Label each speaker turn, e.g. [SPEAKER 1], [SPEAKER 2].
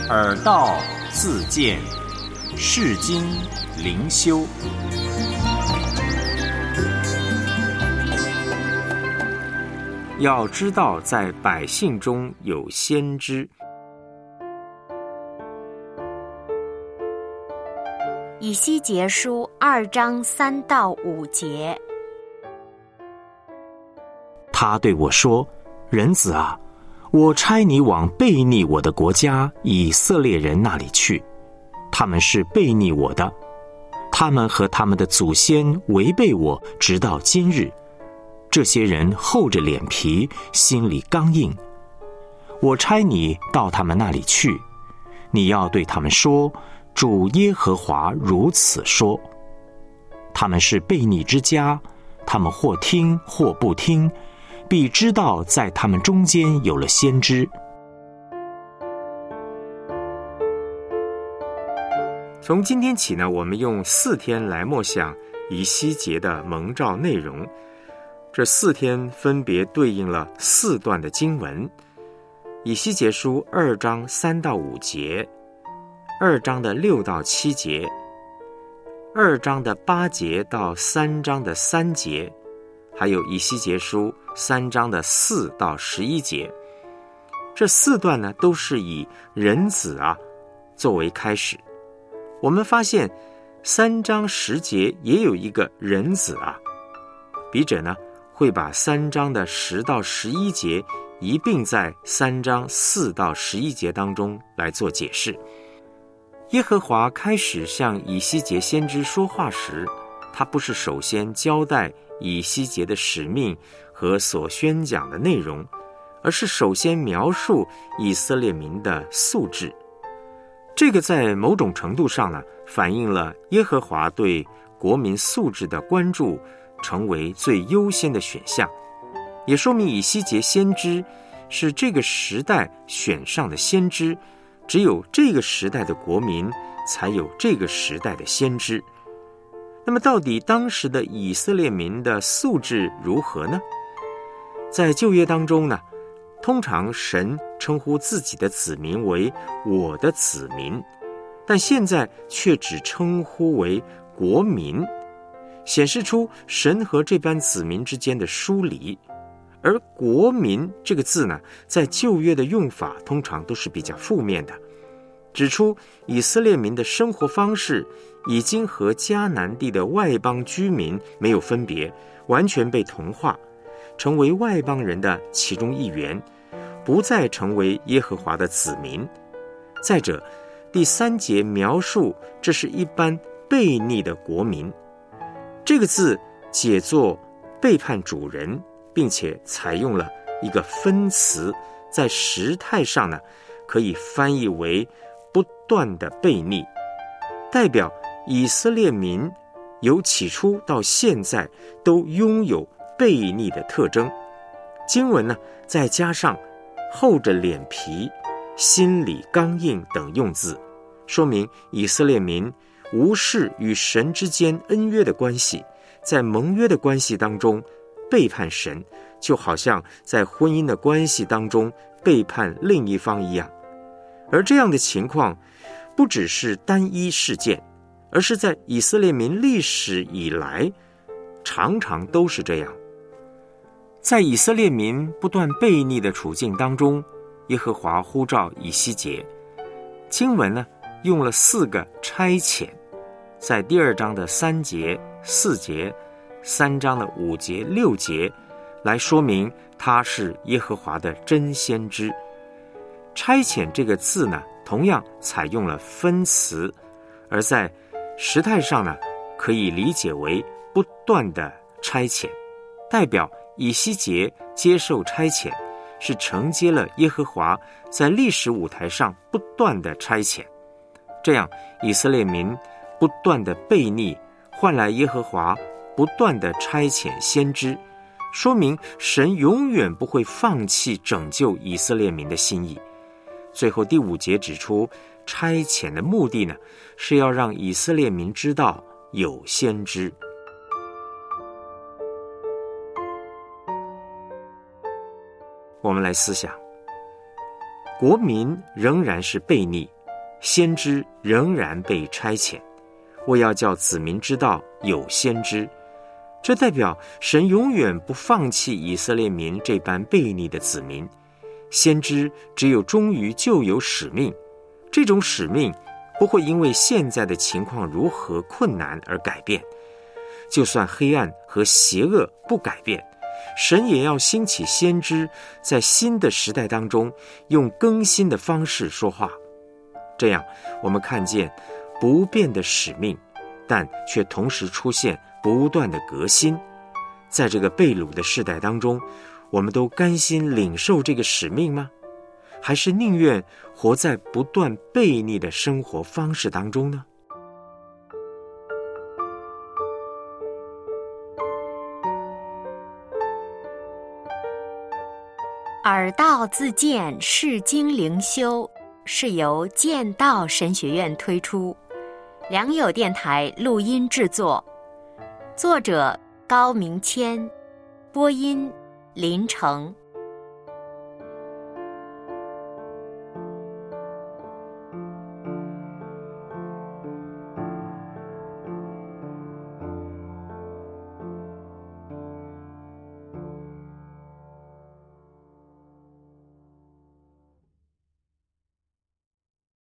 [SPEAKER 1] 耳道自见，世经灵修。要知道，在百姓中有先知。
[SPEAKER 2] 以西结书2章3到5节。
[SPEAKER 3] 他对我说：人子啊，我差你往悖逆我的国家以色列人那里去，他们是悖逆我的，他们和他们的祖先违背我，直到今日。这些人厚着脸皮，心里刚硬。我差你到他们那里去，你要对他们说，主耶和华如此说：他们是悖逆之家，他们或听或不听，必知道在他们中间有了先知。
[SPEAKER 1] 从今天起呢，我们用4天来默想以西结的蒙召内容。这4天分别对应了4段的经文：以西结书2章3到5节，2章的6到7节，2章的8节到3章的3节，还有以西结书3章的4到11节。这4段呢，都是以人子作为开始。我们发现3章10节也有一个人子笔者呢会把3章的10到11节一并在3章4到11节当中来做解释。耶和华开始向以西结先知说话时，他不是首先交代以西结的使命和所宣讲的内容，而是首先描述以色列民的素质。这个在某种程度上呢，反映了耶和华对国民素质的关注成为最优先的选项，也说明以西结先知是这个时代选上的先知，只有这个时代的国民才有这个时代的先知。那么到底当时的以色列民的素质如何呢？在旧约当中呢，通常神称呼自己的子民为我的子民，但现在却只称呼为国民，显示出神和这班子民之间的疏离。而国民这个字呢，在旧约的用法通常都是比较负面的，指出以色列民的生活方式已经和迦南地的外邦居民没有分别，完全被同化，成为外邦人的其中一员，不再成为耶和华的子民。再者，第3节描述这是一般悖逆的国民，这个字解作背叛主人，并且采用了一个分词，在时态上呢，可以翻译为不断的悖逆，代表以色列民由起初到现在都拥有悖逆的特征。经文呢，再加上厚着脸皮、心里刚硬等用字，说明以色列民无视与神之间恩约的关系，在盟约的关系当中背叛神，就好像在婚姻的关系当中背叛另一方一样。而这样的情况不只是单一事件，而是在以色列民历史以来常常都是这样。在以色列民不断悖逆的处境当中，耶和华呼召以西结，经文呢用了4个差遣，在第2章的3节、4节、3章的5节、6节来说明他是耶和华的真先知。差遣这个字呢，同样采用了分词，而在时态上呢，可以理解为不断的差遣，代表以西结接受差遣，是承接了耶和华在历史舞台上不断的差遣。这样以色列民不断的悖逆，换来耶和华不断的差遣先知，说明神永远不会放弃拯救以色列民的心意。最后第5节指出，差遣的目的呢，是要让以色列民知道有先知。我们来思想，国民仍然是悖逆， 先知仍然被差遣，我要叫子民知道有先知。这代表神永远不放弃以色列民这般悖逆的子民。先知只有忠于旧有使命，这种使命不会因为现在的情况如何困难而改变。就算黑暗和邪恶不改变，神也要兴起先知，在新的时代当中用更新的方式说话。这样我们看见不变的使命，但却同时出现不断的革新。在这个被掳的世代当中，我们都甘心领受这个使命吗？还是宁愿活在不断悖逆的生活方式当中呢？
[SPEAKER 2] 耳道自荐释经灵修是由剑道神学院推出，良友电台录音制作，作者高明谦，播音林成。